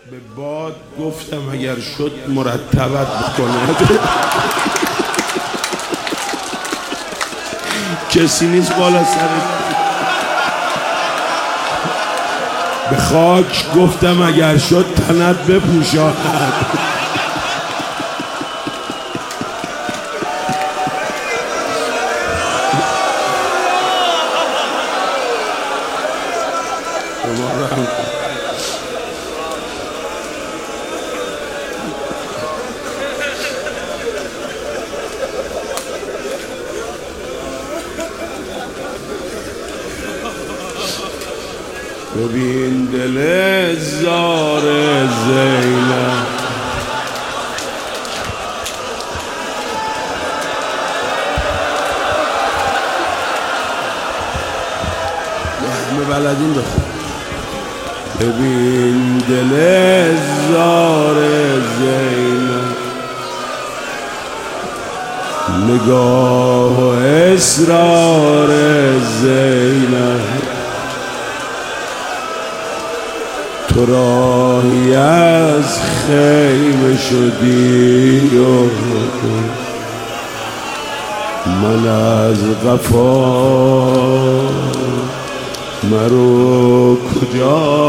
به باد گفتم اگر شد مرتبت بکند. کسی نیست بالا سرت. به خاک گفتم اگر شد تنت بپوشاند. ببین دل زار زینب همه بلدین بخون. ببین دل زار زینب نگاه و اصرار زینب تو راهی از خیمه شدی و من از قفا مرو کجا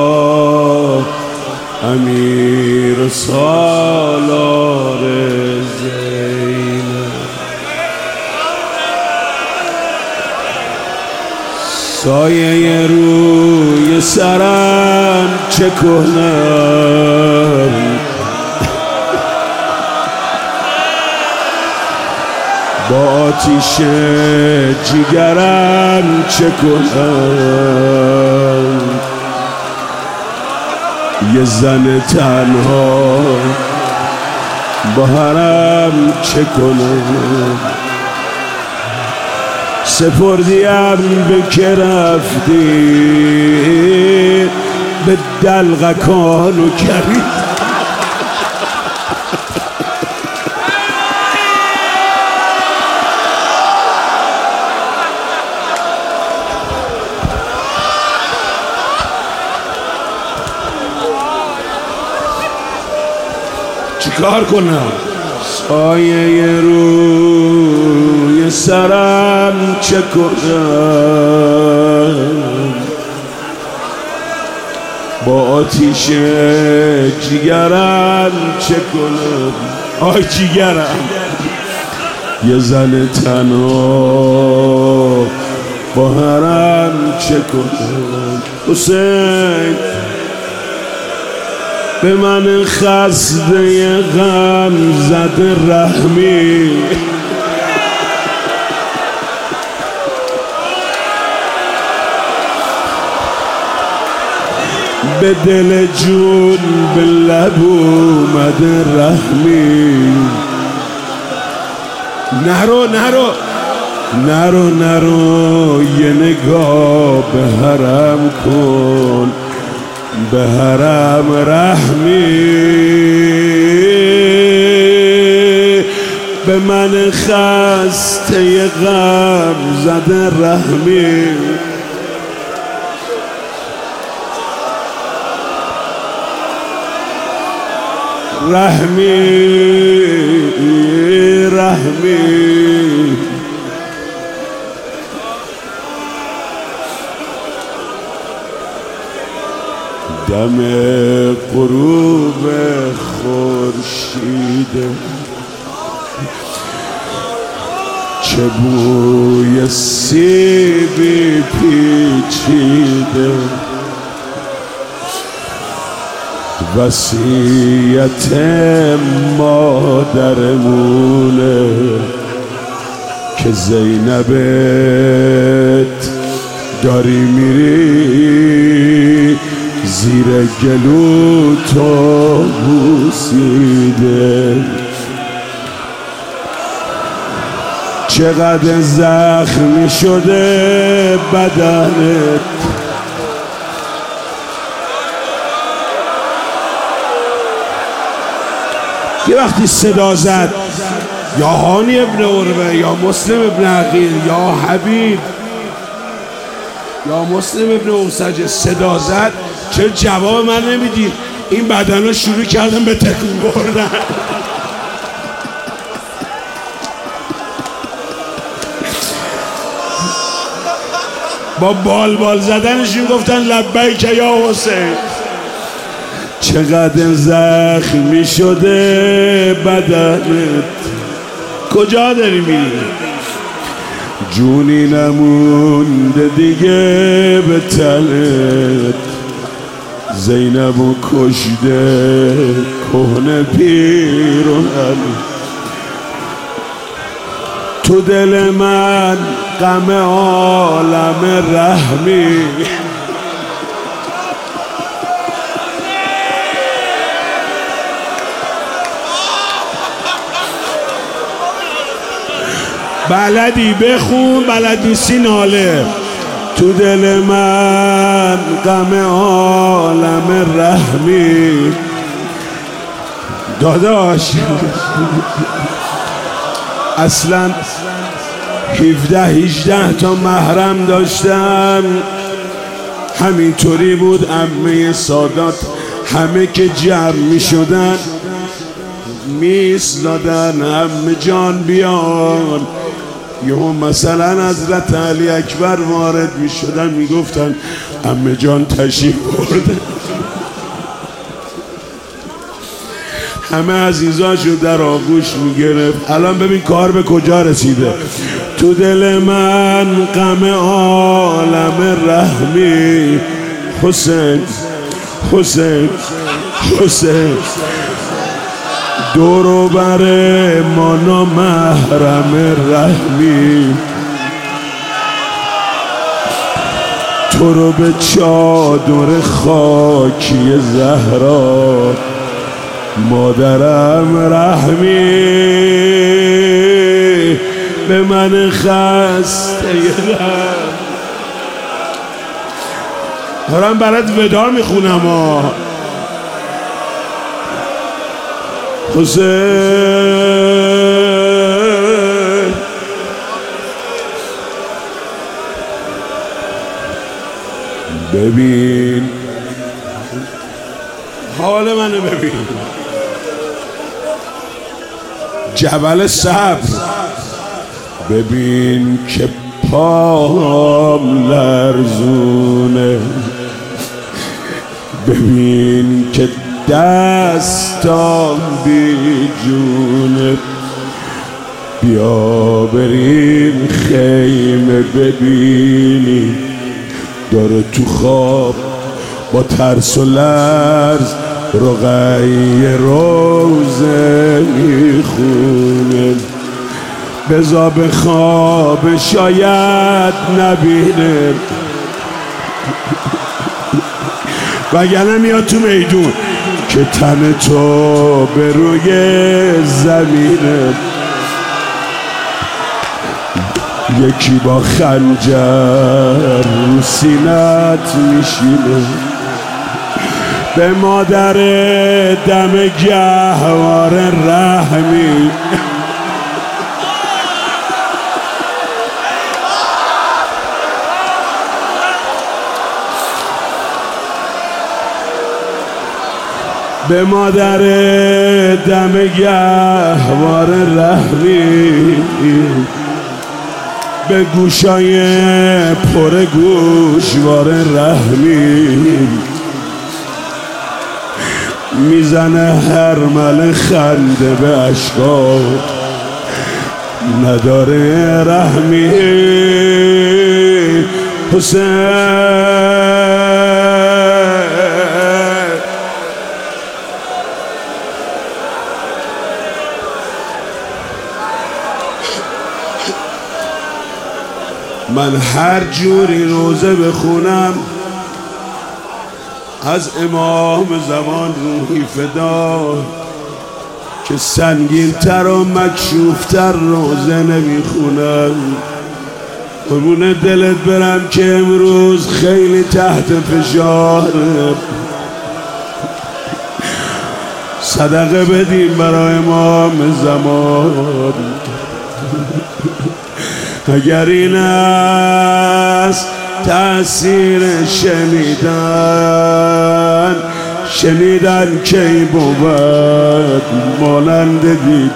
امیر سالار زینب سایه روی سرم چه کنم با آتیش جگرم چه کنم یه زن تنها با حرم چه کنم سپردیم به که رفتی به دلغکان و کری چیکار کنم سایه روی سرم چه کنم با آتیش جگرم چه کنم آی جگرم یه زن تنها با حرم چه کنم حسین به من خسته غم زده رحمی به دل جون به لب اومده رحمی نرو نرو نرو نرو یه نگاه به حرم کن به حرم رحمی به من خسته غم زده رحمی رحمی رحمی دم غروب خورشید چه بوی سیبی پیچیده وصیت مادرمونه که زینبت داری میری زیر گلو تو بوسیده چقدر زخمی شده بدنت یه وقتی صدا زد یا هانی ابن عروه یا مسلم ابن عقیل یا حبیب یا مسلم ابن اوسج صدا زد چرا جواب من نمیدی؟ این بدن رو شروع کردم به تکون بردن. با بال زدنشون گفتن لبیک یا حسین. چقدر زخمی شده بدنت، کجا داری میری؟ جونی نمونده دیگه به تنت، زینبو کشده کهنه پیرهن. تو دل من غم عالم رحمی، بلدی بخون بلد نیستی ناله. تو دل من غم عالم رحمی. داداش اصلا 17-18 تا محرم داشتم، همینطوری بود. عمه سادات همه که جمع می شدن می‌ایستادن عمه جان بیان. یهو مثلا حضرت علی اکبر وارد می شدن می گفتن عمه جان تشریف برده. همه عزیزاشو در آغوش می گرفت. الان ببین کار به کجا رسیده. تو دل من غم عالم رحمی. حسین حسین حسین، دورو بر ما نامحرم رحمی. تو رو به چادر خاکی زهرا مادرم رحمی. به من خسته دارم برات ودا میخونم حسین. ببین حال منو ببین، جبل صبر. ببین که پام لرزونه، ببین که دستام بی جونه. بیا بریم خیمه ببینی داره تو خواب با ترس و لرز رقیه روزه میخونه. بزا به خواب شاید نبینه، وگرنه میاد تو میدون که تن تو به روی زمینه. یکی با خنجر رو سینت میشینه. به مادر دم گهوار رحمی. به مادر دم گهوار رحمی. به گوشای پر گوشوار رحمی. میزنه هرمل خنده به اشکا نداره رحمی. حسین من هر جوری روزه بخونم از امام زمان روحی فدا، که سنگین تر و مکشوف تر روزه نمیخونم. قربون دلت برم که امروز خیلی تحت فشار. صدقه بدیم برای امام زمان. اگر این است تأثیر شنیدن، شنیدن کی بود مانند دید.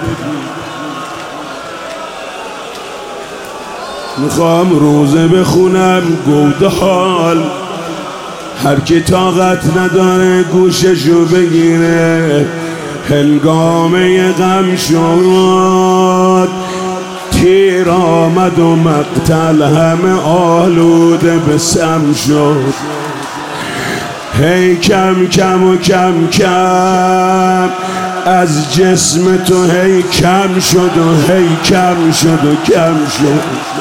میخوام روزه بخونم گوده حال، هر کی طاقت نداره گوششو بگیره. هنگامه غم شد تیر آمد و مقتل همه آلوده به سم شد. هی کم کم و کم کم از جسم تو هی کم شد و هی کم شد و کم شد.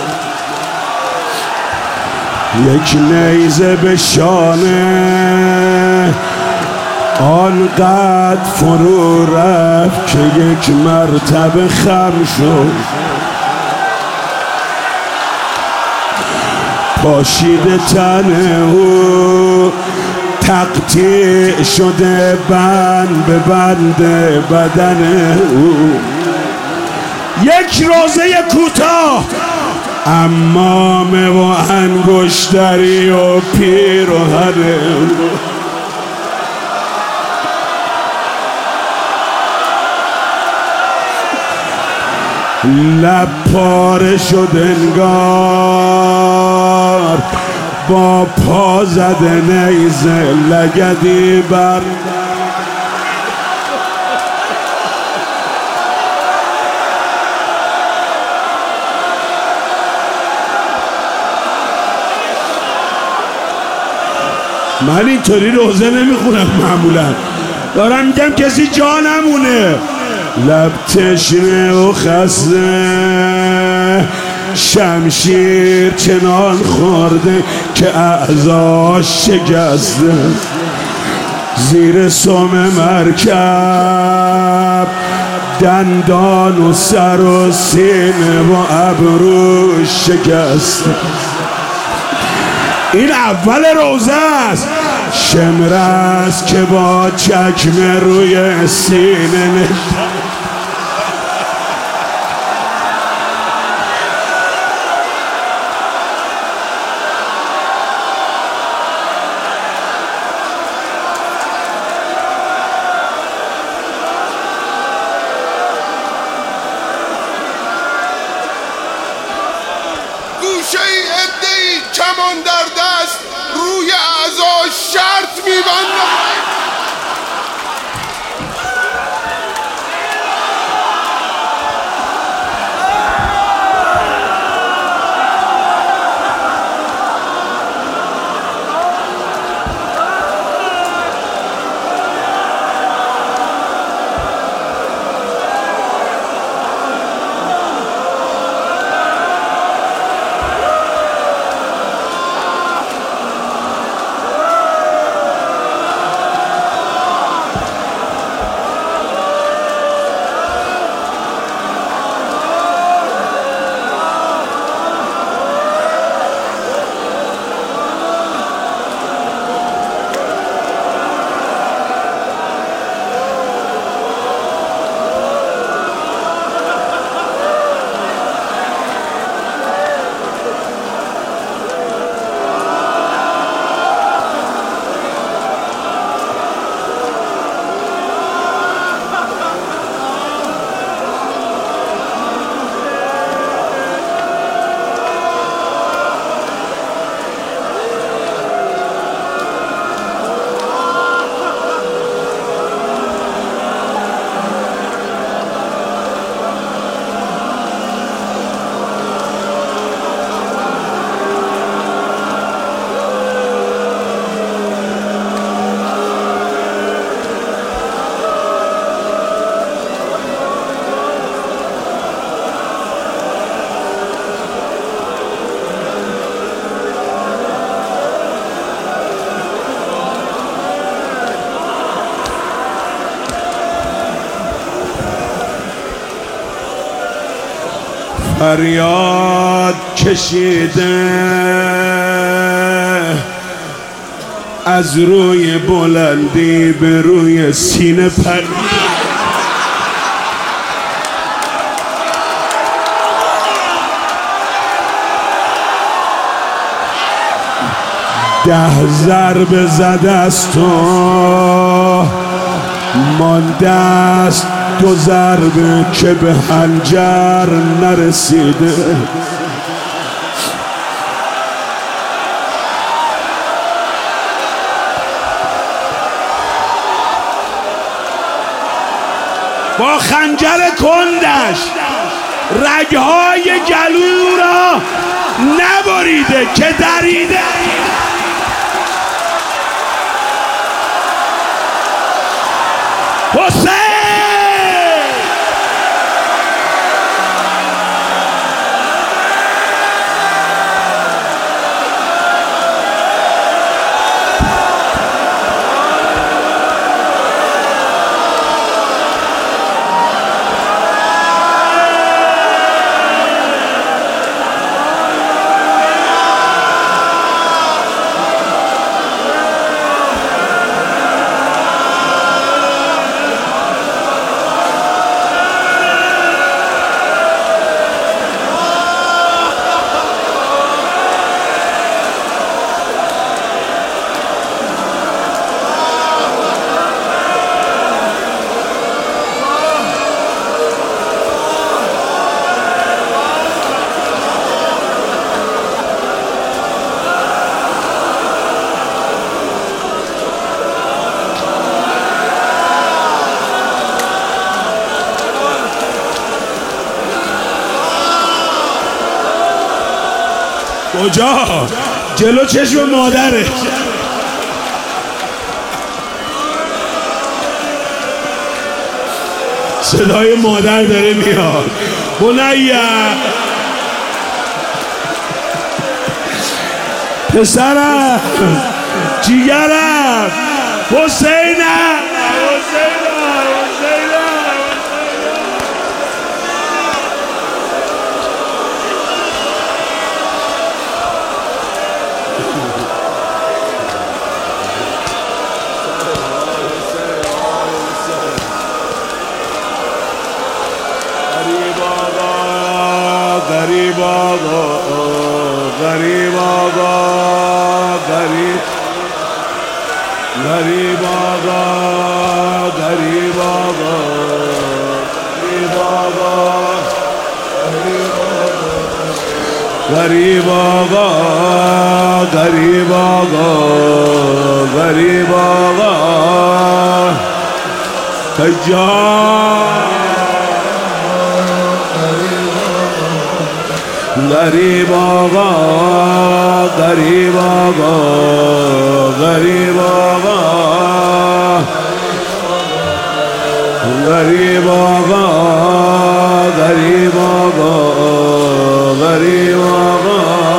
یک نیزه به شانه آنقدر فرو رفت که یک مرتبه خم شد. پاشیده تن او تقطیع شده بند به بند بدن او. یک روزه کوتاه عمامه و انگشتری و پیراهن لب پاره شد انگار با پا زده نیزه لگدی بر من اینطوری روزه نمیخونم معمولا، دارم میگم کسی جا نمونه. لب تشنه و خسته شمشیر چنان خورده که اعضاش شکسته. زیر سم مرکب دندان و سر و سینه و ابروش شکسته. این اول روزه است. شمر است که با چکمه روی سینه نشسته. گوشه ای عده‌ای کمان در دست روی اعضا شرط می‌بندند. فریاد کشیده از روی بلندی به روی سینه پر 10 ضربه زده است و مانده است 2 ضربه که به حنجر نرسیده. با خنجر کندش رگهای گلو را نبریده که دریده. حسین کجا؟ جلو چشم مادره. صدای مادر داره میاد. بنیه پسرم جیگرم حسینم غریب آقا غریب آقا غریب غریب آقا غریب آقا غریب آقا غریب آقا غریب آقا غریب آقا غریب آقا غریب آقا غریب آقا غریب آقا غریب آقا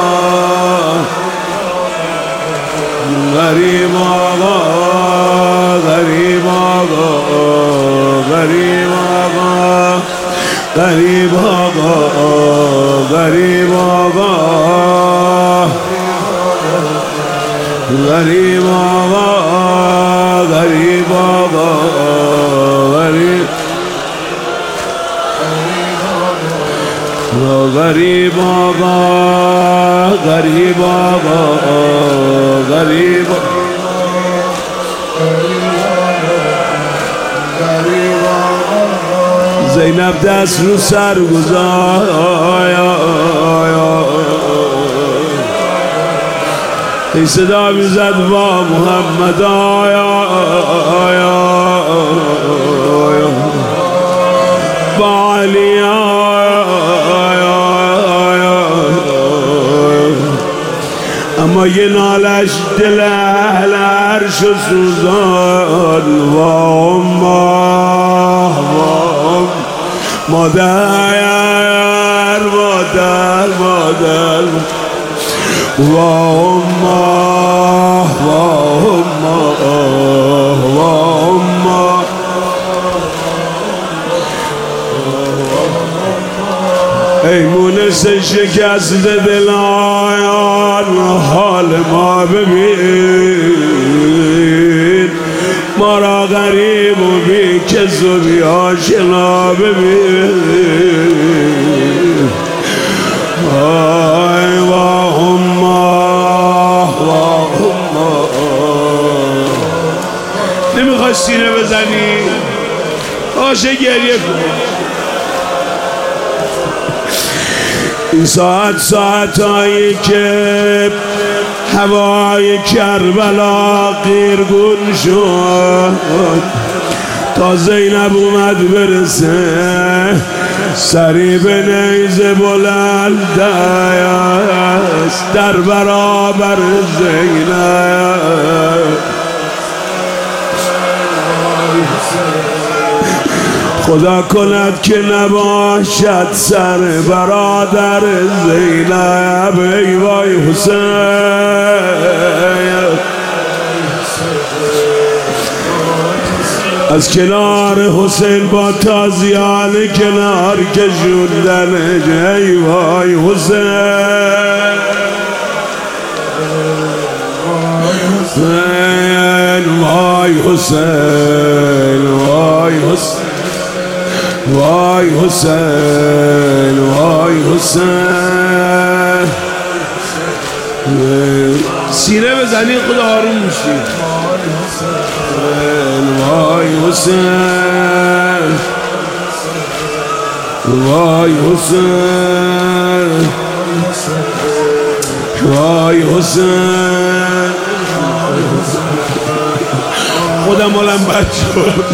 غریب آقا غریب آقا غریب آقا غریب آقا غریب آقا غریب آقا غریب آقا غریب غریب آقا غریب آقا غریب زینب دست رو سر گذار ای صدا میزد با محمد با علی اما یه نالش دل اهل عرش سوزان و مادر مادر مادر و ای مونس شکست دلان حال ما ببین ما را غریب و بی کس و بی آشنا ببین آی واهم نمیخوای سینه بزنی باشه گریه کن. این ساعتهایی که هوای کربلا قیرگون شد تا زینب اومد برسه سری به نیزه بلند است در برابر زینب. خدا کند که نباشد سر برادر زینب. ای وای حسین از کنار حسین با تازیان کنار کشوندن. ای وای حسین وای حسین وای حسین وای حسین وای حسین. سینه بزنی خدا آروم میشی. وای حسین وای حسین وای حسین. خودم مالم بد شد.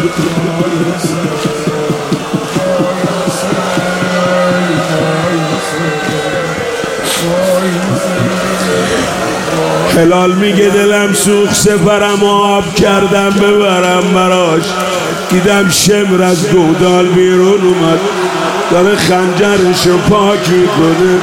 هلال میگه دلم سوخت سفرم آب کردم ببرم براش. دیدم شمر از گودال بیرون اومد داره خنجرشو پاک میکنه.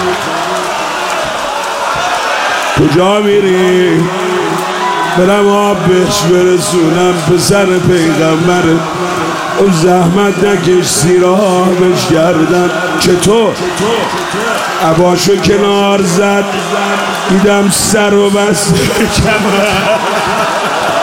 کجا میری؟ برم آب بهش برسونم پسر پیغمبر. او زحمت نکش زیر آبش گردم. چطور؟ عباشو کنار زد دیدم سر و بسته کمر.